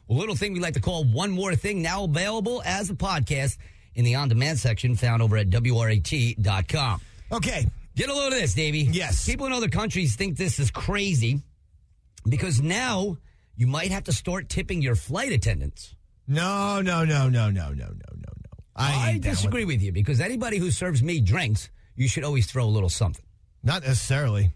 A little thing we like to call One More Thing, now available as a podcast in the on-demand section found over at WRAT.com. Okay. Get a load of this, Davey. Yes. People in other countries think this is crazy because now you might have to start tipping your flight attendants. No. I disagree with you because anybody who serves me drinks, you should always throw a little something. Not necessarily.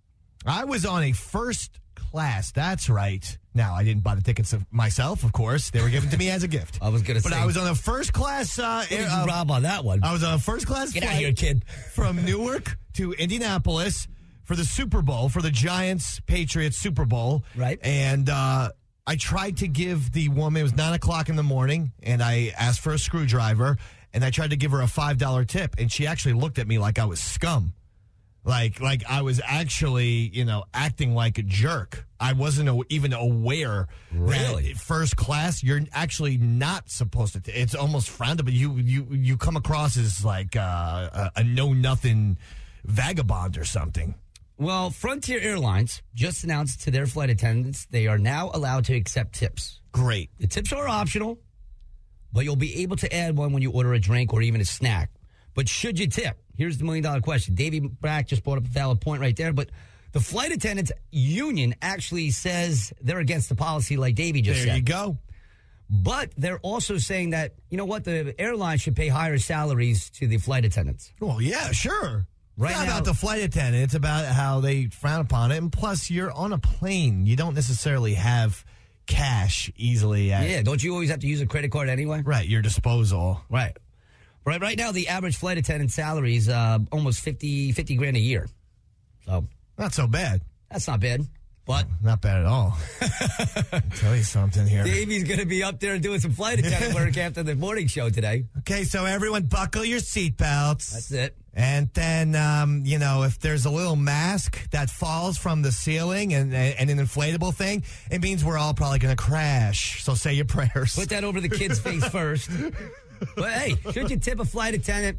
I was on a first class. That's right. Now, I didn't buy the tickets myself, of course. They were given to me as a gift. I was going to say. But I was on a first class. What did you rob on that one? I was on a first class Get flight out of here, kid. from Newark to Indianapolis for the Super Bowl, for the Giants-Patriots Super Bowl. Right. And I tried to give the woman, it was 9 o'clock in the morning, and I asked for a screwdriver, and I tried to give her a $5 tip, and she actually looked at me like I was scum. Like I was actually, acting like a jerk. I wasn't even aware Really? that first class, you're actually not supposed to. It's almost frowned upon. You come across as like a know-nothing vagabond or something. Well, Frontier Airlines just announced to their flight attendants they are now allowed to accept tips. Great. The tips are optional, but you'll be able to add one when you order a drink or even a snack. But should you tip? Here's the $1,000,000 question. Davey Brack just brought up a valid point right there, but the Flight Attendants Union actually says they're against the policy like Davey just said. There you go. But they're also saying that, the airline should pay higher salaries to the flight attendants. Well, yeah, sure. Right it's not now, about the flight attendant. It's about how they frown upon it. And plus, you're on a plane. You don't necessarily have cash easily Yeah, don't you always have to use a credit card anyway? Right, your disposal. Right. Right now, the average flight attendant salary is almost $50,000 a year. So Not so bad. that's not bad. But Not bad at all. I'll tell you something here. Davey's going to be up there doing some flight attendant work after the morning show today. Okay, so everyone buckle your seatbelts. That's it. And then, if there's a little mask that falls from the ceiling and an inflatable thing, it means we're all probably going to crash. So say your prayers. Put that over the kid's face first. But hey, should you tip a flight attendant?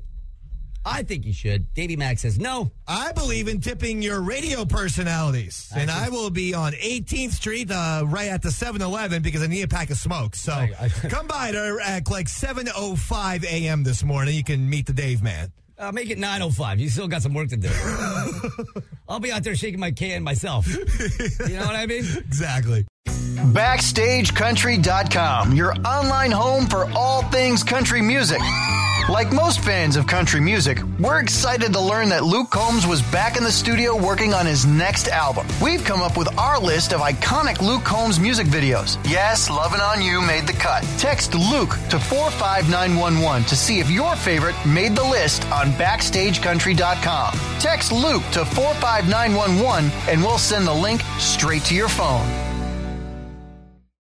I think you should. Davey Mack says no. I believe in tipping your radio personalities. And I will be on 18th Street right at the 7-Eleven because I need a pack of smokes. So come by at like 7:05 a.m. this morning. You can meet the Dave Man. Make it 9:05. You still got some work to do. I'll be out there shaking my can myself. You know what I mean? Exactly. BackstageCountry.com, your online home for all things country music. Like most fans of country music, we're excited to learn that Luke Combs was back in the studio working on his next album. We've come up with our list of iconic Luke Combs music videos. Yes, Lovin' On You made the cut. Text Luke to 45911 to see if your favorite made the list on BackstageCountry.com. Text Luke to 45911 and we'll send the link straight to your phone.